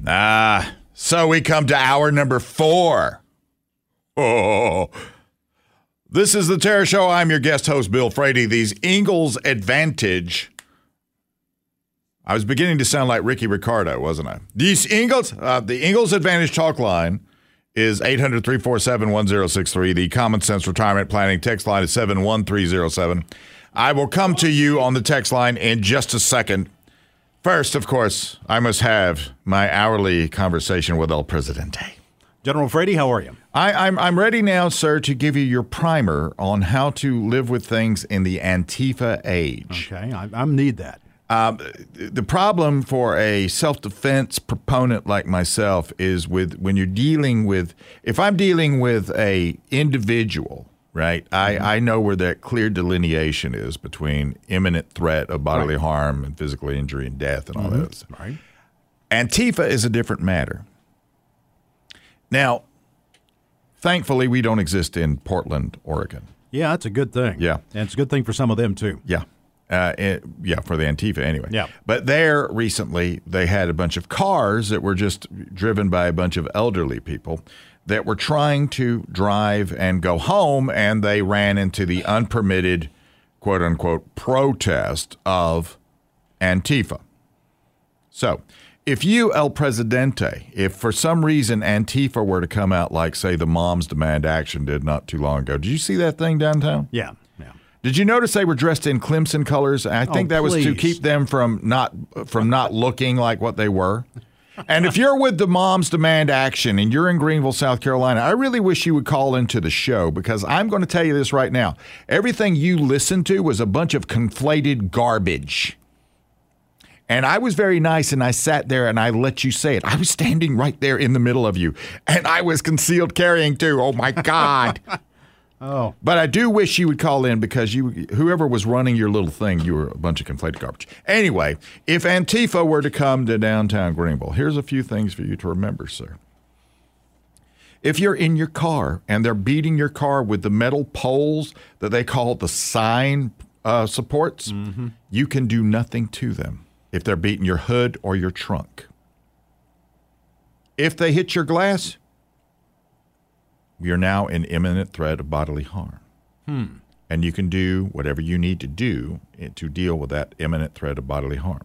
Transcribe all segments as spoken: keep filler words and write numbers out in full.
Ah, so we come to hour number four. Oh, this is the Tara Show. I'm your guest host, Bill Frady. These Ingalls Advantage. I was beginning to sound like Ricky Ricardo, wasn't I? These Ingalls, uh, the Ingalls Advantage talk line is eight hundred, three four seven, one zero six three. The Common Sense Retirement Planning text line is seven one three zero seven. I will come to you on the text line in just a second. First, of course, I must have my hourly conversation with El Presidente. General Frady, how are you? I, I'm I'm ready now, sir, to give you your primer on how to live with things in the Antifa age. Okay, I, I need that. Um, the problem for a self-defense proponent like myself is with when you're dealing with, if I'm dealing with a individual, right, I, I know where that clear delineation is between imminent threat of bodily right. harm and physical injury and death and all mm-hmm. that. Right. Antifa is a different matter. Now, thankfully, we don't exist in Portland, Oregon. Yeah, that's a good thing. Yeah. And it's a good thing for some of them, too. Yeah. Uh, it, yeah, for the Antifa anyway. Yeah. But there recently, they had a bunch of cars that were just driven by a bunch of elderly people that were trying to drive and go home, and they ran into the unpermitted, quote unquote, protest of Antifa. So if you, El Presidente, if for some reason Antifa were to come out like, say, the Moms Demand Action did not too long ago, did you see that thing downtown? Yeah. Yeah. Did you notice they were dressed in Clemson colors? I think oh, that please. was to keep them from not from not looking like what they were. And if you're with the Moms Demand Action and you're in Greenville, South Carolina, I really wish you would call into the show, because I'm going to tell you this right now. Everything you listened to was a bunch of conflated garbage. And I was very nice, and I sat there and I let you say it. I was standing right there in the middle of you, and I was concealed carrying too. Oh my God. Oh, but I do wish you would call in, because you, whoever was running your little thing, you were a bunch of conflated garbage. Anyway, if Antifa were to come to downtown Greenville, here's a few things for you to remember, sir. If you're in your car and they're beating your car with the metal poles that they call the sign uh, supports, mm-hmm. you can do nothing to them if they're beating your hood or your trunk. If they hit your glass, you're now in imminent threat of bodily harm. Hmm. And you can do whatever you need to do to deal with that imminent threat of bodily harm.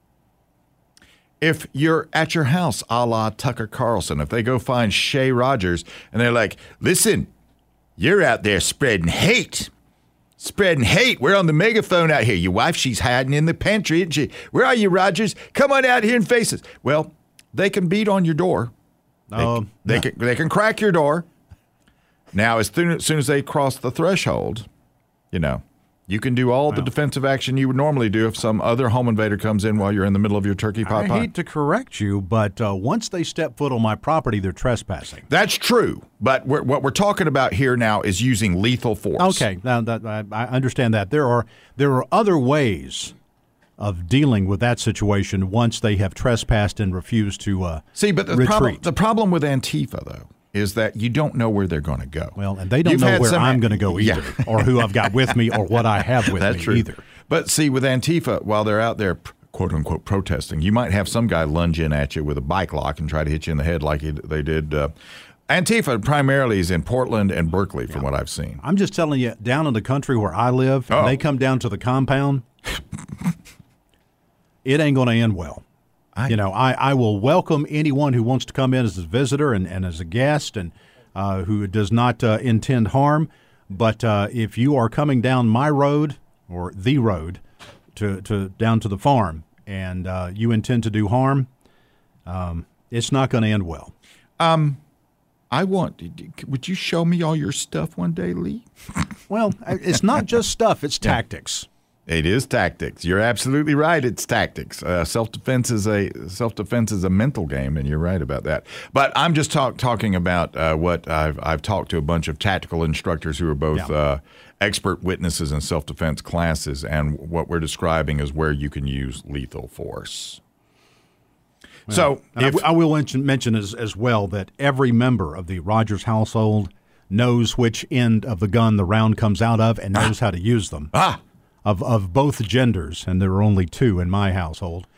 If you're at your house, a la Tucker Carlson, if they go find Shay Rogers and they're like, listen, you're out there spreading hate. Spreading hate. We're on the megaphone out here. Your wife, she's hiding in the pantry, isn't she? Where are you, Rogers? Come on out here and face us. Well, they can beat on your door. They, um, they, no. can, they can crack your door. Now, as soon, as soon as they cross the threshold, you know, you can do all wow. the defensive action you would normally do if some other home invader comes in while you're in the middle of your turkey pot I pie. hate to correct you, but uh, once they step foot on my property, they're trespassing. That's true, but we're, what we're talking about here now is using lethal force. Okay, now that, I, I understand that. There are there are other ways of dealing with that situation once they have trespassed and refused to uh, See, but the retreat. problem, the problem with Antifa, though, is that you don't know where they're going to go. Well, and they don't You've know where some, I'm going to go either, yeah. or who I've got with me, or what I have with That's me true. either. But see, with Antifa, while they're out there, quote-unquote, protesting, you might have some guy lunge in at you with a bike lock and try to hit you in the head like he, they did. Uh, Antifa primarily is in Portland and Berkeley, from yeah. what I've seen. I'm just telling you, down in the country where I live, oh. and they come down to the compound, it ain't going to end well. I, you know, I, I will welcome anyone who wants to come in as a visitor and, and as a guest and uh, who does not uh, intend harm. But uh, if you are coming down my road or the road to, to down to the farm and uh, you intend to do harm, um, it's not going to end well. Um, I want, would you show me all your stuff one day, Lee? Well, it's not just stuff, it's yeah. tactics. It is tactics. You're absolutely right. It's tactics. Uh, self-defense is a self-defense is a mental game, and you're right about that. But I'm just talk, talking about uh, what I've I've talked to a bunch of tactical instructors who are both yeah. uh, expert witnesses in self-defense classes, and what we're describing is where you can use lethal force. Well, so if, I, I will mention, mention as, as well that every member of the Rogers household knows which end of the gun the round comes out of and knows ah. how to use them. Ah. Of of both genders, and there are only two in my household.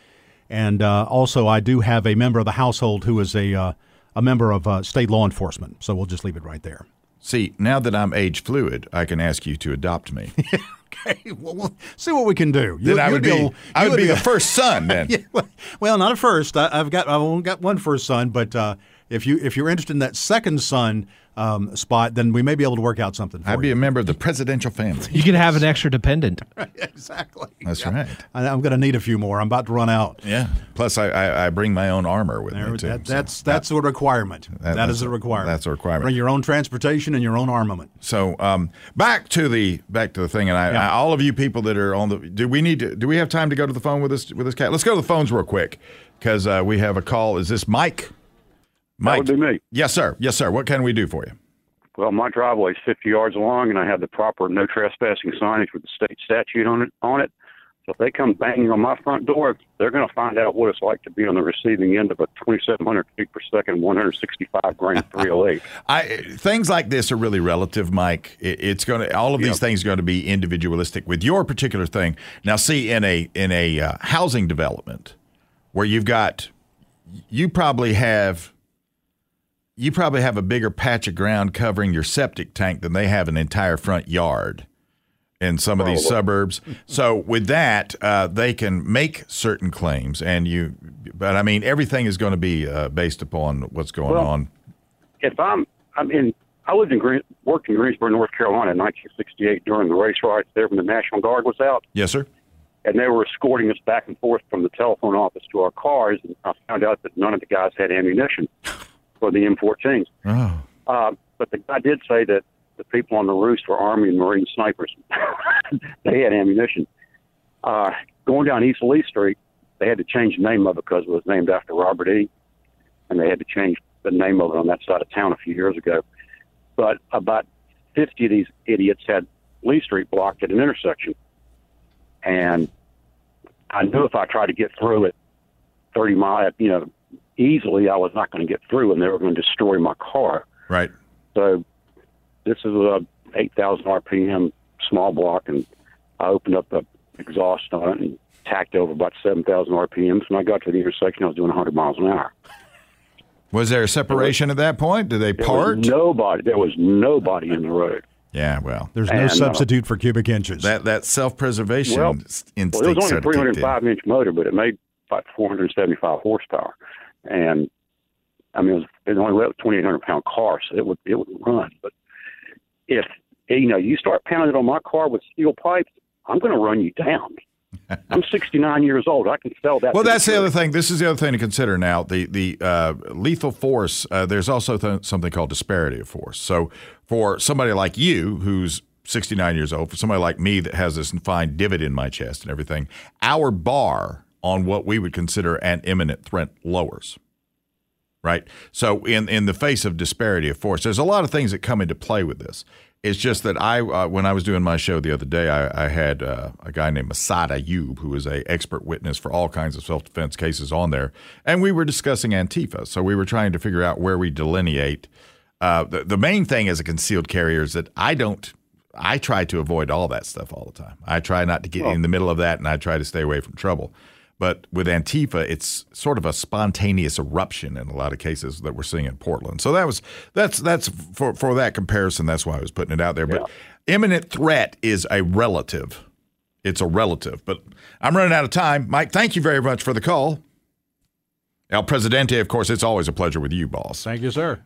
And uh, also, I do have a member of the household who is a uh, a member of uh, state law enforcement. So we'll just leave it right there. See, now that I'm age fluid, I can ask you to adopt me. Okay, well, we'll see what we can do. Then you, I would be, be I would, would be, be the first son then. Yeah, well, not a first. I, I've got I've only got one first son, but uh, if you if you're interested in that second son um, spot, then we may be able to work out something for I'd you. be a member of the presidential family. You could have an extra dependent. Exactly. That's yeah. right. I, I'm going to need a few more. I'm about to run out. Yeah. Plus, I, I, I bring my own armor with there, me too. That, that's so that's that, a requirement. That, that is a requirement. That's a requirement. Bring your own transportation and your own armament. So um, back to the back to the thing, and I, Yeah. I, all of you people that are on the, do we need to? Do we have time to go to the phone with this with this cat? Let's go to the phones real quick because uh, we have a call. Is this Mike? Mike, that would be me. Yes, sir. Yes, sir. What can we do for you? Well, my driveway is fifty yards long, and I have the proper no trespassing signage with the state statute on it. On it. So if they come banging on my front door, they're going to find out what it's like to be on the receiving end of a twenty-seven hundred feet per second, one hundred sixty-five grain three oh eight. I things like this are really relative, Mike. It, it's going to all of these Yep. things are going to be individualistic with your particular thing. Now, see in a in a uh, housing development where you've got, you probably have. You probably have a bigger patch of ground covering your septic tank than they have an entire front yard in some of these Probably. suburbs. So with that, uh, they can make certain claims, and you. But I mean, everything is going to be uh, based upon what's going Well, on. If I'm, I'm in, I lived in Green, worked in Greensboro, North Carolina in nineteen sixty-eight during the race riots there when the National Guard was out. Yes, sir. And they were escorting us back and forth from the telephone office to our cars, and I found out that none of the guys had ammunition for the M fourteens. Oh. Uh, but the guy did say that the people on the roost were Army and Marine snipers. They had ammunition. Uh, going down East Lee Street, they had to change the name of it because it was named after Robert E. And they had to change the name of it on that side of town a few years ago. But about fifty of these idiots had Lee Street blocked at an intersection. And I knew if I tried to get through it thirty miles, you know, easily, I was not going to get through, and they were going to destroy my car. Right. So this is a eight thousand R P M small block, and I opened up the exhaust on it and tacked over about seven thousand R P Ms. When I got to the intersection, I was doing one hundred miles an hour. Was there a separation at that point? Did they There part? was nobody. There was nobody in the road. Yeah, well, There's no And, uh, substitute for cubic inches. that that self-preservation Well, instinct Well, it was only a sort of three kicked hundred in. five inch motor, but it made about four hundred seventy-five horsepower. And I mean, it was, it only weighed a twenty-eight hundred pound car, so it would it would run. But if you know you start pounding it on my car with steel pipes, I'm going to run you down. I'm sixty-nine years old. I can sell that. Well, to that's the jury. other thing. This is the other thing to consider now. The the uh, lethal force. Uh, there's also th- something called disparity of force. So for somebody like you, who's sixty-nine years old, for somebody like me that has this fine divot in my chest and everything, our bar on what we would consider an imminent threat lowers. Right. So in in the face of disparity of force, there's a lot of things that come into play with this. It's just that I, uh, when I was doing my show the other day, I, I had uh, a guy named Masad Ayub, who is a expert witness for all kinds of self-defense cases on there, and we were discussing Antifa. So we were trying to figure out where we delineate. Uh, the, the main thing as a concealed carrier is that I don't, I try to avoid all that stuff all the time. I try not to get Oh. in the middle of that, and I try to stay away from trouble. But with Antifa, it's sort of a spontaneous eruption in a lot of cases that we're seeing in Portland. So that was that's that's for for that comparison. That's why I was putting it out there. But Yeah. imminent threat is a relative. It's a relative. But I'm running out of time. Mike, thank you very much for the call. El Presidente, of course, it's always a pleasure with you, boss. Thank you, sir.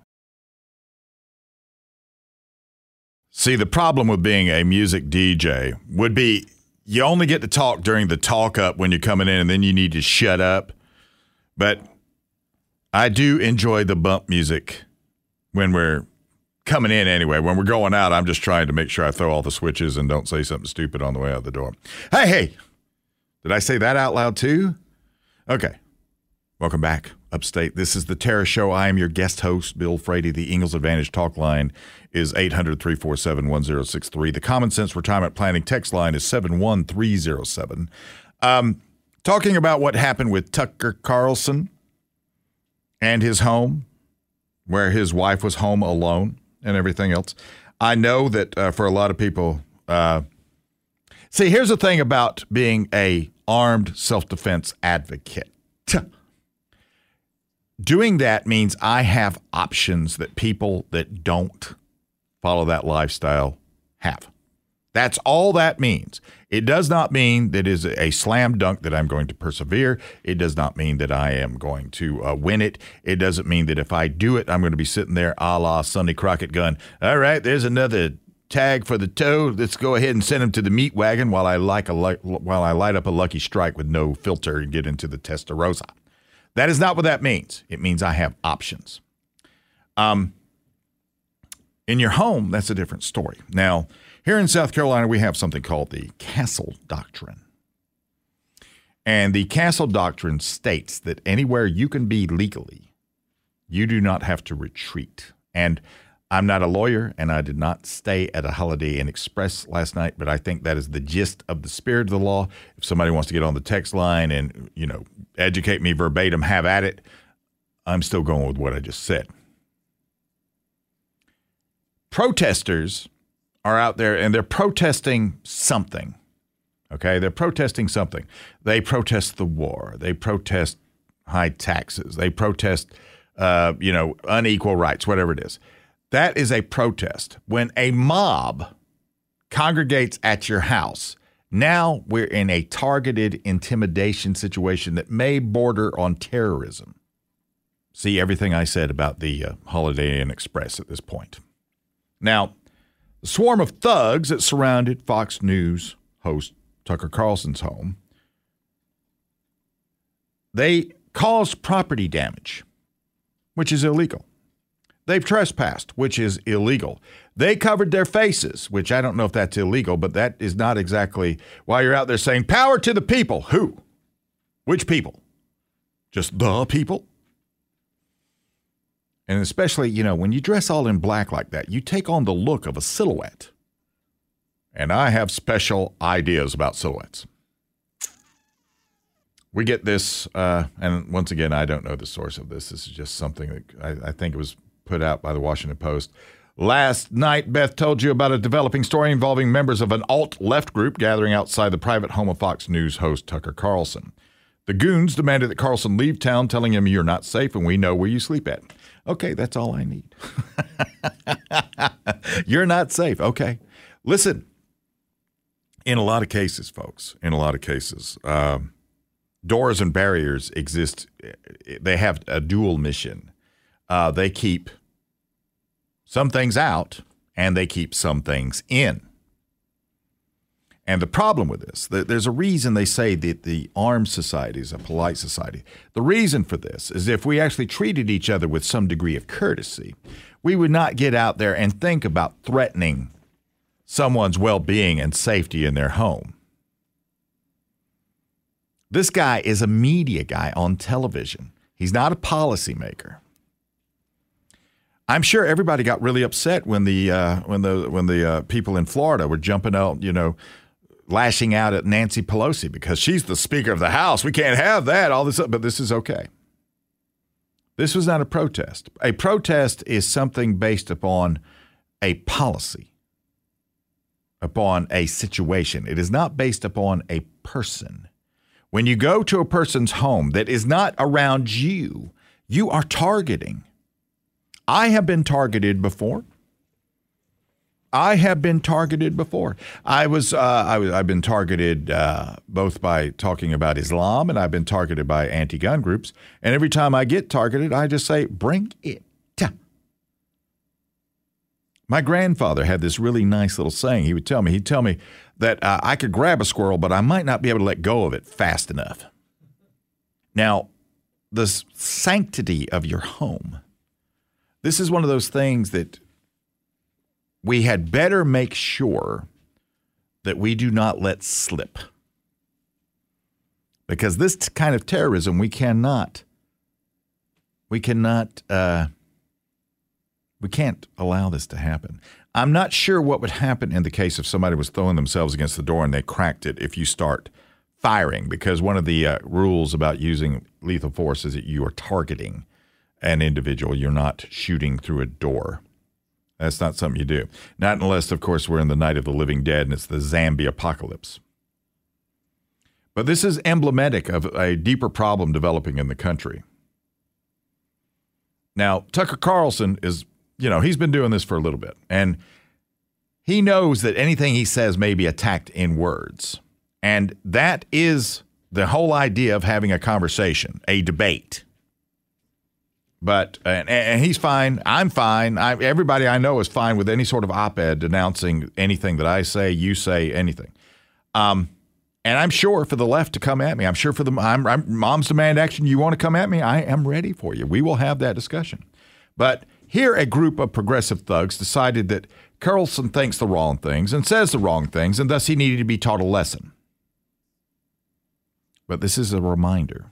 See, the problem with being a music D J would be you only get to talk during the talk up when you're coming in, and then you need to shut up. But I do enjoy the bump music when we're coming in anyway. When we're going out, I'm just trying to make sure I throw all the switches and don't say something stupid on the way out the door. Hey, hey, did I say that out loud too? Okay. Welcome back, Upstate. This is the Tara Show. I am your guest host, Bill Frady. The Ingalls Advantage talk line is eight hundred, three four seven, one zero six three. The Common Sense Retirement Planning text line is seven one three zero seven. Um, talking about what happened with Tucker Carlson and his home, where his wife was home alone and everything else. I know that uh, for a lot of people, uh, see, here's the thing about being a armed self-defense advocate. Doing that means I have options that people that don't follow that lifestyle have. That's all that means. It does not mean that it is a slam dunk that I'm going to persevere. It does not mean that I am going to uh, win it. It doesn't mean that if I do it, I'm going to be sitting there a la Sonny Crockett gun. All right, there's another tag for the toe. Let's go ahead and send him to the meat wagon while I like a while I light up a Lucky Strike with no filter and get into the Testarossa. That is not what that means. It means I have options. Um, in your home, that's a different story. Now, here in South Carolina, we have something called the Castle Doctrine. And the Castle Doctrine states that anywhere you can be legally, you do not have to retreat. And I'm not a lawyer, and I did not stay at a Holiday Inn Express last night, but I think that is the gist of the spirit of the law. If somebody wants to get on the text line and, you know, educate me verbatim, have at it, I'm still going with what I just said. Protesters are out there, and they're protesting something, okay? They're protesting something. They protest the war. They protest high taxes. They protest, uh, you know, unequal rights, whatever it is. That is a protest. When a mob congregates at your house, now we're in a targeted intimidation situation that may border on terrorism. See everything I said about the uh, Holiday Inn Express at this point. Now, the swarm of thugs that surrounded Fox News host Tucker Carlson's home, they caused property damage, which is illegal. They've trespassed, which is illegal. They covered their faces, which I don't know if that's illegal, but that is not exactly why you're out there saying, power to the people. Who? Which people? Just the people? And especially, you know, when you dress all in black like that, you take on the look of a silhouette. And I have special ideas about silhouettes. We get this, uh, and once again, I don't know the source of this. This is just something that I, I think it was put out by the Washington Post. Last night, Beth told you about a developing story involving members of an alt-left group gathering outside the private home of Fox News host Tucker Carlson. The goons demanded that Carlson leave town, telling him, you're not safe and we know where you sleep at. Okay, that's all I need. You're not safe. Okay. Listen, in a lot of cases, folks, in a lot of cases, um, doors and barriers exist. They have a dual mission. Uh, they keep some things out and they keep some things in. And the problem with this, there's a reason they say that the armed society is a polite society. The reason for this is if we actually treated each other with some degree of courtesy, we would not get out there and think about threatening someone's well-being and safety in their home. This guy is a media guy on television. He's not a policymaker. I'm sure everybody got really upset when the uh, when the when the uh, people in Florida were jumping out, you know, lashing out at Nancy Pelosi because she's the Speaker of the House. We can't have that. All this, but this is okay. This was not a protest. A protest is something based upon a policy, upon a situation. It is not based upon a person. When you go to a person's home that is not around you, you are targeting. I have been targeted before. I have been targeted before. I was, uh, I was, I've been targeted uh, both by talking about Islam and I've been targeted by anti-gun groups. And every time I get targeted, I just say, bring it. My grandfather had this really nice little saying. He would tell me, he'd tell me that uh, I could grab a squirrel, but I might not be able to let go of it fast enough. Now, the sanctity of your home. This is one of those things that we had better make sure that we do not let slip. Because this kind of terrorism, we cannot, we cannot, uh, we can't allow this to happen. I'm not sure what would happen in the case if somebody was throwing themselves against the door and they cracked it if you start firing, because one of the uh, rules about using lethal force is that you are targeting an individual. You're not shooting through a door. That's not something you do. Not unless, of course, we're in the night of the living dead and it's the zombie apocalypse. But this is emblematic of a deeper problem developing in the country. Now, Tucker Carlson is, you know, he's been doing this for a little bit, and he knows that anything he says may be attacked in words. And that is the whole idea of having a conversation, a debate. But, and, and he's fine. I'm fine. I, everybody I know is fine with any sort of op-ed denouncing anything that I say, you say, anything. Um, and I'm sure for the left to come at me, I'm sure for the I'm, I'm, Moms Demand Action, you want to come at me, I am ready for you. We will have that discussion. But here a group of progressive thugs decided that Carlson thinks the wrong things and says the wrong things, and thus he needed to be taught a lesson. But this is a reminder.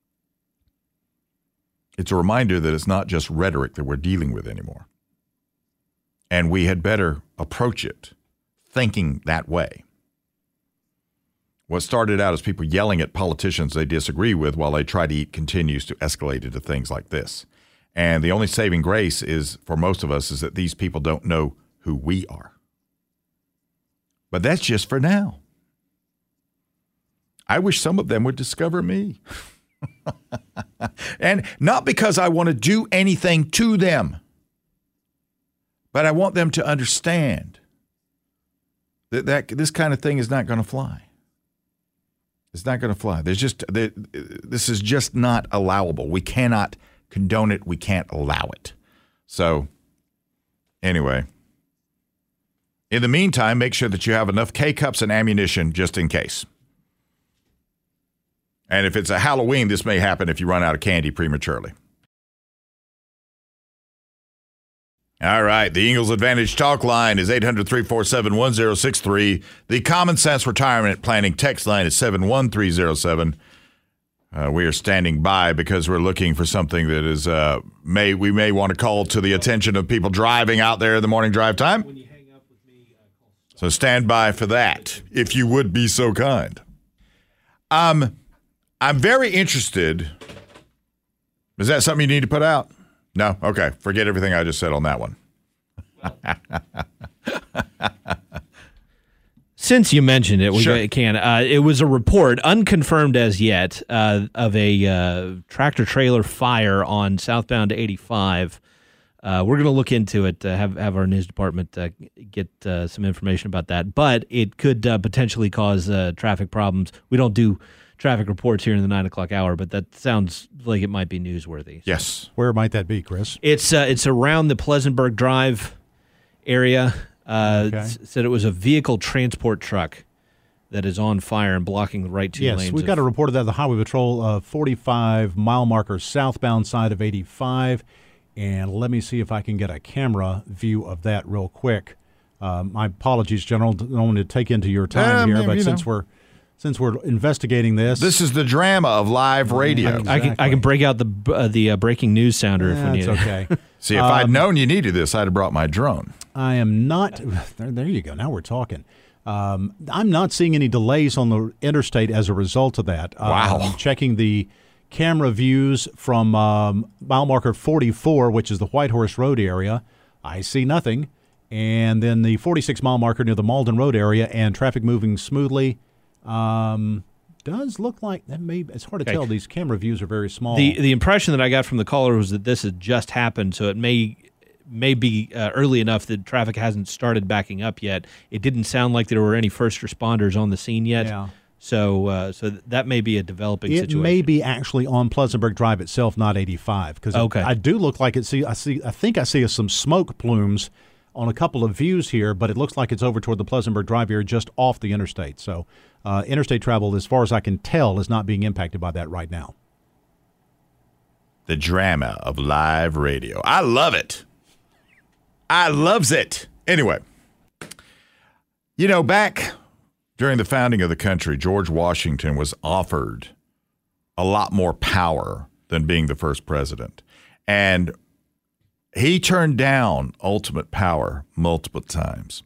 It's a reminder that it's not just rhetoric that we're dealing with anymore. And we had better approach it thinking that way. What started out as people yelling at politicians they disagree with while they try to eat continues to escalate into things like this. And the only saving grace is, for most of us, is that these people don't know who we are. But that's just for now. I wish some of them would discover me. And not because I want to do anything to them, but I want them to understand that, that this kind of thing is not going to fly. It's not going to fly. There's just this is just not allowable. We cannot condone it. We can't allow it. So anyway, in the meantime, make sure that you have enough K-cups and ammunition just in case. And if it's a Halloween, this may happen if you run out of candy prematurely. All right. The Ingalls Advantage talk line is eight hundred, three four seven, one zero six three. The Common Sense Retirement Planning text line is seven one three zero seven. Uh, we are standing by because we're looking for something that is uh, may we may want to call to the attention of people driving out there in the morning drive time. When you hang up with me, uh, call so stand by for that, if you would be so kind. Um. I'm very interested. Is that something you need to put out? No? Okay. Forget everything I just said on that one. Since you mentioned it, we sure. can. Uh, it was a report, unconfirmed as yet, uh, of a uh, tractor-trailer fire on southbound eighty-five. Uh, we're going to look into it, uh, have, have our news department uh, get uh, some information about that. But it could uh, potentially cause uh, traffic problems. We don't do traffic reports here in the nine o'clock hour, but that sounds like it might be newsworthy. So. Yes. Where might that be, Chris? It's uh, it's around the Pleasantburg Drive area. Uh, okay. s- said it was a vehicle transport truck that is on fire and blocking the right two yes, lanes. Yes, we've of- got a report of that. The Highway Patrol, uh, forty-five mile marker southbound side of eighty-five. And let me see if I can get a camera view of that real quick. Uh, my apologies, General. Don't want to take into your time Um, here, but since know. we're Since we're investigating this, This is the drama of live radio. Yeah, I can I exactly. can break out the uh, the uh, breaking news sounder if we need that's it. okay. See, if Um, I'd known you needed this, I'd have brought my drone. I am not. There, there you go. Now we're talking. Um, I'm not seeing any delays on the interstate as a result of that. Wow. Um, checking the camera views from um, mile marker forty-four, which is the Whitehorse Road area, I see nothing. And then the forty-six mile marker near the Malden Road area, and traffic moving smoothly. Um, does look like that may. It's hard to Okay. tell. These camera views are very small. The the impression that I got from the caller was that this had just happened, so it may may be uh, early enough that traffic hasn't started backing up yet. It didn't sound like there were any first responders on the scene yet. Yeah. So uh, so th- that may be a developing It situation. may be actually on Pleasantburg Drive itself, not eighty-five, because Okay. I do look like it. See, I see. I think I see some smoke plumes on a couple of views here, but it looks like it's over toward the Pleasantburg Drive area, just off the interstate. So, uh, interstate travel, as far as I can tell, is not being impacted by that right now. The drama of live radio. I love it. I loves it. Anyway, you know, back during the founding of the country, George Washington was offered a lot more power than being the first president. And he turned down ultimate power multiple times.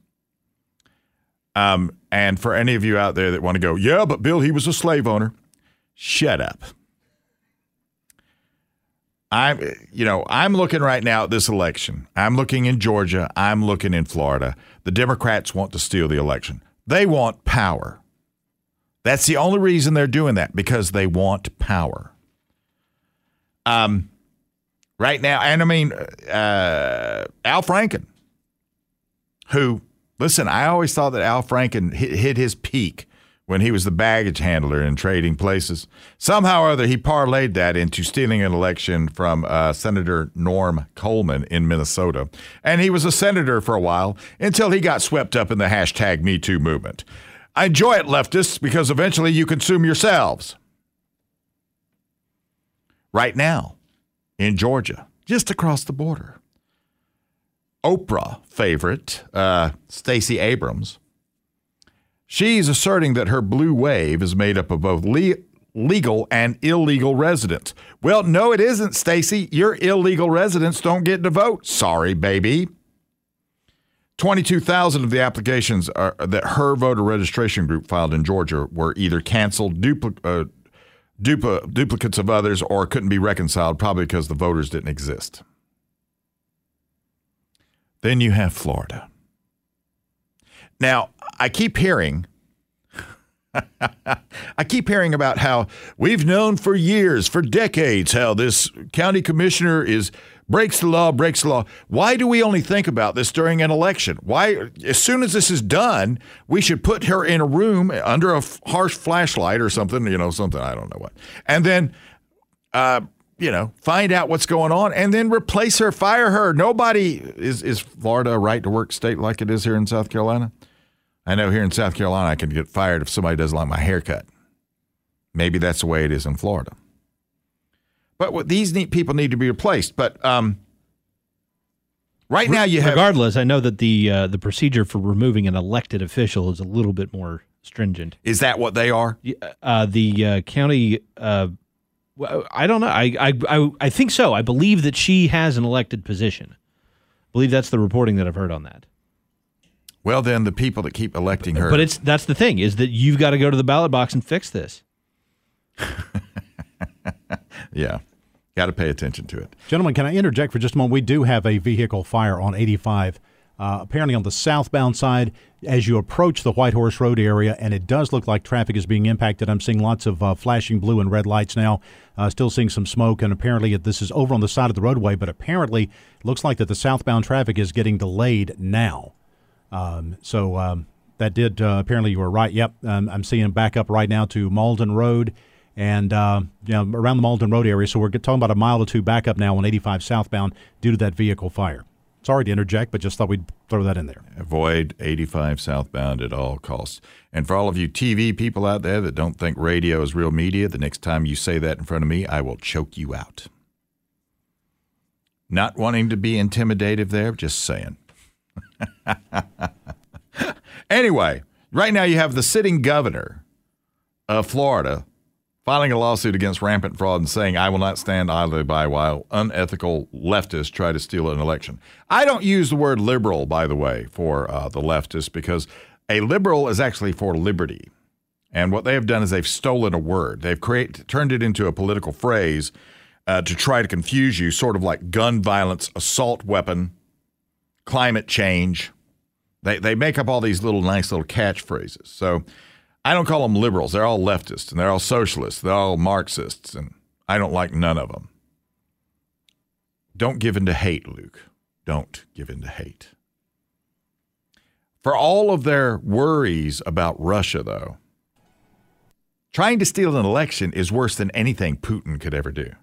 Um, and for any of you out there that want to go, yeah, but Bill, he was a slave owner. Shut up. I'm, you know, I'm looking right now at this election. I'm looking in Georgia. I'm looking in Florida. The Democrats want to steal the election. They want power. That's the only reason they're doing that, because they want power. Um, right now, and I mean, uh, Al Franken, who, listen, I always thought that Al Franken hit, hit his peak when he was the baggage handler in Trading Places. Somehow or other, he parlayed that into stealing an election from uh, Senator Norm Coleman in Minnesota. And he was a senator for a while until he got swept up in the hashtag Me Too movement. I enjoy it, leftists, because eventually you consume yourselves. Right now, in Georgia, just across the border, Oprah favorite, uh, Stacey Abrams, she's asserting that her blue wave is made up of both le- legal and illegal residents. Well, no, it isn't, Stacey. Your illegal residents don't get to vote. Sorry, baby. twenty-two thousand of the applications are, that her voter registration group filed in Georgia were either canceled, dupli- uh, dupl- duplicates of others, or couldn't be reconciled, probably because the voters didn't exist. Then you have Florida. Now, I keep hearing, I keep hearing about how we've known for years, for decades, how this county commissioner is breaks the law, breaks the law. Why do we only think about this during an election? Why, as soon as this is done, we should put her in a room under a f- harsh flashlight or something, you know, something, I don't know what. And then, uh, you know, find out what's going on and then replace her, fire her. Nobody, is, is Florida a right to work state like it is here in South Carolina? I know here in South Carolina, I can get fired if somebody doesn't like my haircut. Maybe that's the way it is in Florida. But what, these need, people need to be replaced. But um, right now you have... Regardless, I know that the uh, the procedure for removing an elected official is a little bit more stringent. Is that what they are? Uh, the uh, county... Uh, I don't know. I, I, I, I think so. I believe that she has an elected position. I believe that's the reporting that I've heard on that. Well, then the people that keep electing her... But it's that's the thing, is that you've got to go to the ballot box and fix this. Yeah. Got to pay attention to it. Gentlemen, can I interject for just a moment? We do have a vehicle fire on eighty-five, uh, apparently on the southbound side as you approach the White Horse Road area, and it does look like traffic is being impacted. I'm seeing lots of uh, flashing blue and red lights now, uh, still seeing some smoke, and apparently this is over on the side of the roadway, but apparently it looks like that the southbound traffic is getting delayed now. Um, so um, that did, uh, apparently you were right. Yep, um, I'm seeing back up right now to Malden Road and uh, you know, around the Malden Road area. So we're talking about a mile or two back up now on eighty-five southbound due to that vehicle fire. Sorry to interject, but just thought we'd throw that in there. Avoid eighty-five southbound at all costs. And for all of you T V people out there that don't think radio is real media, the next time you say that in front of me, I will choke you out. Not wanting to be intimidative there, just saying. Anyway, right now you have the sitting governor of Florida filing a lawsuit against rampant fraud and saying, I will not stand idly by while unethical leftists try to steal an election. I don't use the word liberal, by the way, for uh, the leftists, because a liberal is actually for liberty. And what they have done is they've stolen a word. They've create, turned it into a political phrase uh, to try to confuse you, sort of like gun violence, assault weapon, climate change. They they make up all these little nice little catchphrases. So I don't call them liberals. They're all leftists, and they're all socialists. They're all Marxists, and I don't like none of them. Don't give in to hate, Luke. Don't give in to hate. For all of their worries about Russia, though, trying to steal an election is worse than anything Putin could ever do.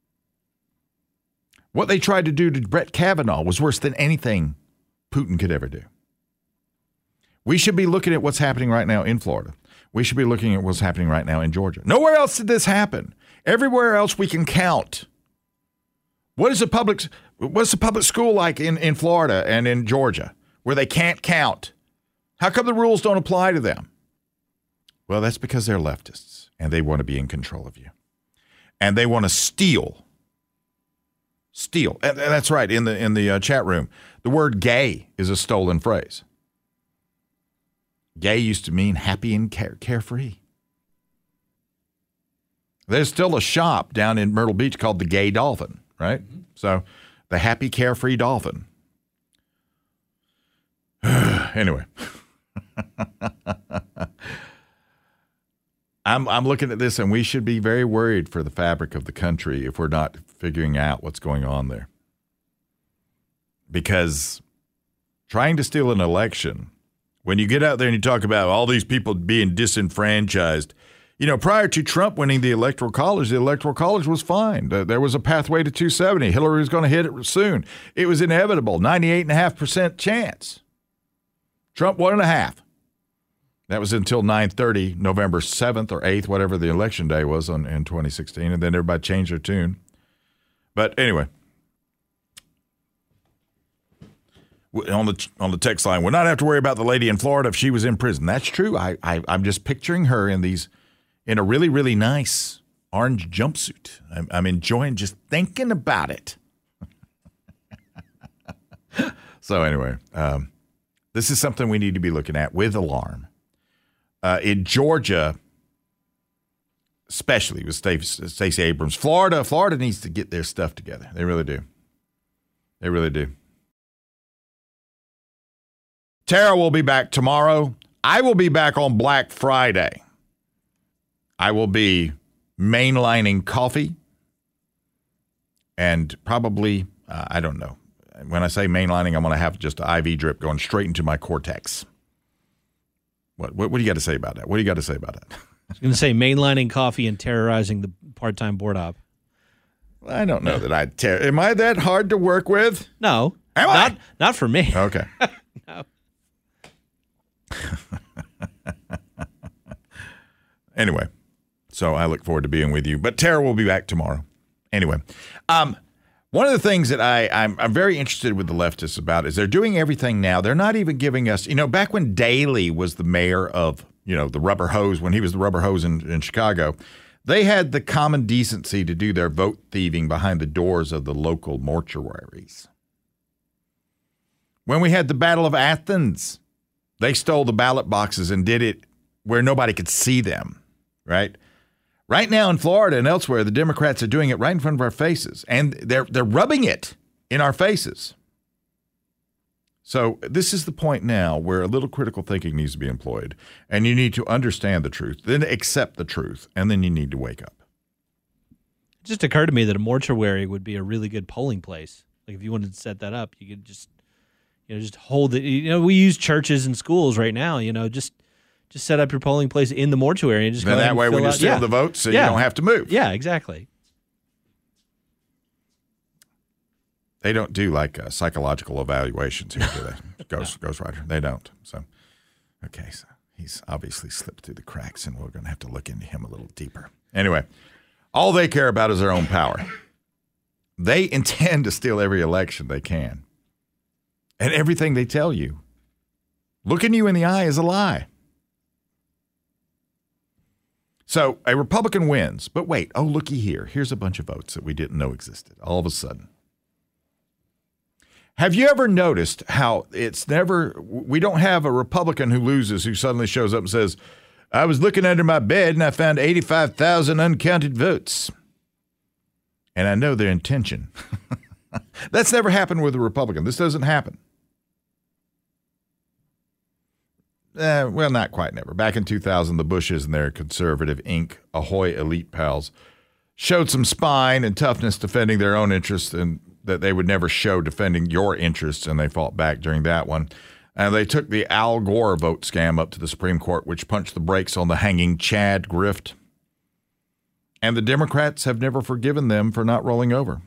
What they tried to do to Brett Kavanaugh was worse than anything Putin could ever do. We should be looking at what's happening right now in Florida. We should be looking at what's happening right now in Georgia. Nowhere else did this happen. Everywhere else we can count. What is the public, what's the public school like in, in Florida and in Georgia where they can't count? How come the rules don't apply to them? Well, that's because they're leftists and they want to be in control of you. And they want to steal. Steal. And that's right. In the in the uh, chat room, the word gay is a stolen phrase. Gay used to mean happy and care- carefree. There's still a shop down in Myrtle Beach called the Gay Dolphin, right? Mm-hmm. So the happy, carefree dolphin. Anyway. I'm I'm looking at this, and we should be very worried for the fabric of the country if we're not figuring out what's going on there. Because trying to steal an election, when you get out there and you talk about all these people being disenfranchised, you know, prior to Trump winning the Electoral College, the Electoral College was fine. There was a pathway to two seventy. Hillary was going to hit it soon. It was inevitable, ninety-eight point five percent chance. Trump, one and a half. That was until nine thirty, November seventh or eighth, whatever the election day was on, in twenty sixteen, and then everybody changed their tune. But anyway, on the on the text line, we'll not have to worry about the lady in Florida if she was in prison. That's true. I, I I'm just picturing her in these in a really really nice orange jumpsuit. I'm, I'm enjoying just thinking about it. So anyway, um, this is something we need to be looking at with alarm. Uh, in Georgia, especially with Stacey Abrams, Florida, Florida needs to get their stuff together. They really do. They really do. Tara will be back tomorrow. I will be back on Black Friday. I will be mainlining coffee and probably, uh, I don't know. When I say mainlining, I'm going to have just an I V drip going straight into my cortex. What, what what do you got to say about that? What do you got to say about that? I was going to say mainlining coffee and terrorizing the part-time board op. Well, I don't know that I'd ter- Am I that hard to work with? No. Am not, I? Not for me. Okay. No. Anyway, so I look forward to being with you. But Tara will be back tomorrow. Anyway, um, one of the things that I, I'm, I'm very interested with the leftists about is they're doing everything now. They're not even giving us, you know, back when Daley was the mayor of, you know, the rubber hose, when he was the rubber hose in, in Chicago, they had the common decency to do their vote thieving behind the doors of the local mortuaries. When we had the Battle of Athens, they stole the ballot boxes and did it where nobody could see them, right? Right now in Florida and elsewhere, the Democrats are doing it right in front of our faces, and they're they're rubbing it in our faces. So this is the point now where a little critical thinking needs to be employed, and you need to understand the truth, then accept the truth, and then you need to wake up. It just occurred to me that a mortuary would be a really good polling place. Like if you wanted to set that up, you could just, you know, just hold it. You know, we use churches and schools right now. You know, just. Just set up your polling place in the mortuary and just then go ahead that way and when you out. steal yeah. the votes, so yeah. you don't have to move. Yeah, exactly. They don't do like uh, psychological evaluations here, do they? Ghost, Ghost Rider. They don't. So, okay, so he's obviously slipped through the cracks, and we're going to have to look into him a little deeper. Anyway, all they care about is their own power. They intend to steal every election they can. And everything they tell you, looking you in the eye is a lie. So a Republican wins, but wait, oh, looky here. Here's a bunch of votes that we didn't know existed all of a sudden. Have you ever noticed how it's never, we don't have a Republican who loses who suddenly shows up and says, I was looking under my bed and I found eighty-five thousand uncounted votes. And I know their intention. That's never happened with a Republican. This doesn't happen. Uh, well, not quite never. Back in two thousand, the Bushes and their conservative Incorporated. Ahoy elite pals showed some spine and toughness defending their own interests and that they would never show defending your interests, and they fought back during that one. And they took the Al Gore vote scam up to the Supreme Court, which punched the brakes on the hanging Chad grift. And the Democrats have never forgiven them for not rolling over.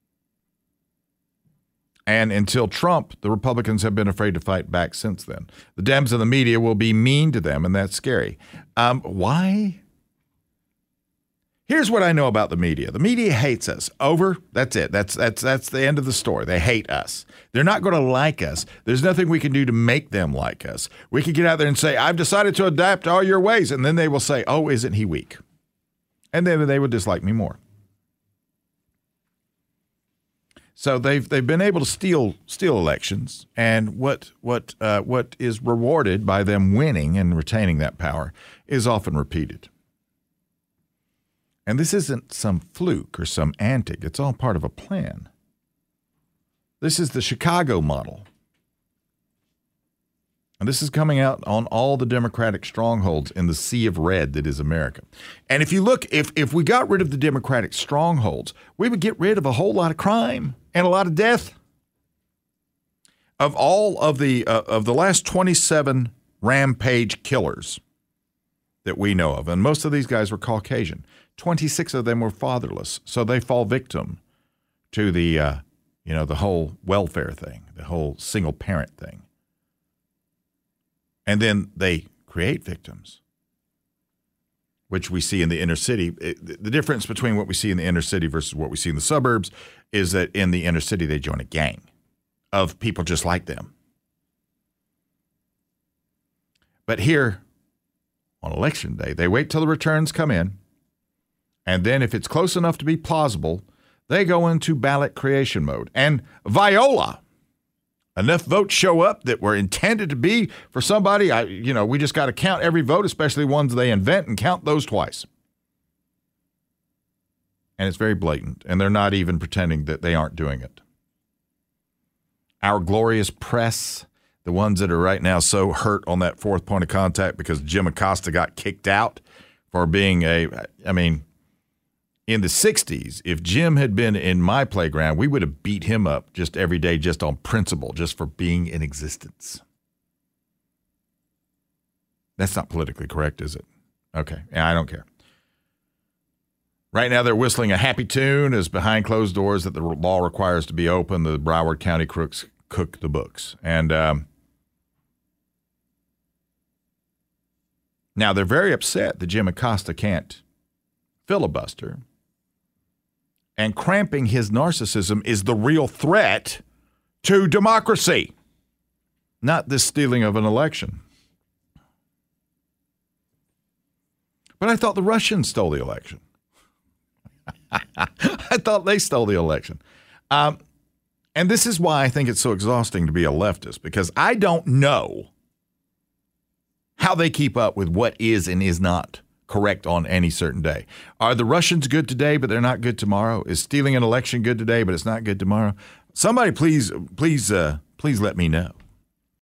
And until Trump, the Republicans have been afraid to fight back since then. The Dems and the media will be mean to them, and that's scary. Um, why? Here's what I know about the media. The media hates us. Over. That's it. That's that's that's the end of the story. They hate us. They're not going to like us. There's nothing we can do to make them like us. We can get out there and say, I've decided to adapt all your ways. And then they will say, oh, isn't he weak? And then they would dislike me more. So they've they've been able to steal steal elections, and what what uh, what is rewarded by them winning and retaining that power is often repeated. And this isn't some fluke or some antic; it's all part of a plan. This is the Chicago model. And this is coming out on all the Democratic strongholds in the sea of red that is America. And if you look, if if we got rid of the Democratic strongholds, we would get rid of a whole lot of crime and a lot of death. Of all of the uh, of the last twenty-seven rampage killers that we know of, and most of these guys were Caucasian, twenty-six of them were fatherless, so they fall victim to the uh, you know the whole welfare thing, the whole single parent thing. And then they create victims, which we see in the inner city. It, the difference between what we see in the inner city versus what we see in the suburbs is that in the inner city, they join a gang of people just like them. But here, on election day, they wait till the returns come in, and then if it's close enough to be plausible, they go into ballot creation mode. And Viola, enough votes show up that were intended to be for somebody. I, you know, we just got to count every vote, especially ones they invent, and count those twice. And it's very blatant, and they're not even pretending that they aren't doing it. Our glorious press, the ones that are right now so hurt on that fourth point of contact because Jim Acosta got kicked out for being a, I mean, in the sixties, if Jim had been in my playground, we would have beat him up just every day just on principle, just for being in existence. That's not politically correct, is it? Okay, I don't care. Right now they're whistling a happy tune as behind closed doors that the law requires to be open, the Broward County crooks cook the books. And um, now they're very upset that Jim Acosta can't filibuster. And cramping his narcissism is the real threat to democracy, not this stealing of an election. But I thought the Russians stole the election. I thought they stole the election. Um, and this is why I think it's so exhausting to be a leftist, because I don't know how they keep up with what is and is not correct on any certain day. Are the Russians good today, but they're not good tomorrow? Is stealing an election good today, but it's not good tomorrow? Somebody please, please, uh, please let me know.